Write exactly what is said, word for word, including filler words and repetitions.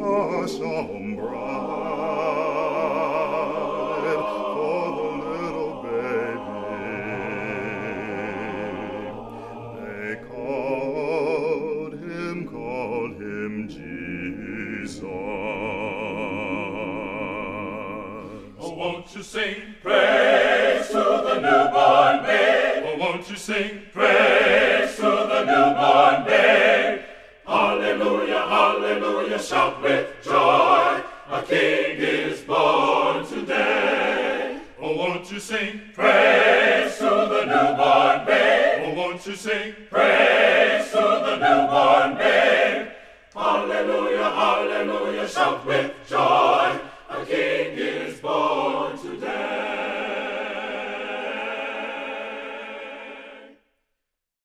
awesome bride for the little baby. They called him, called him Jesus. Oh, won't you sing praise to the newborn babe? Oh, won't you sing praise to the newborn babe? Hallelujah, hallelujah, shout with joy, a King is born today. Oh, won't you sing praise to the newborn babe? Oh, won't you sing praise to the newborn babe? Hallelujah, hallelujah, shout with joy.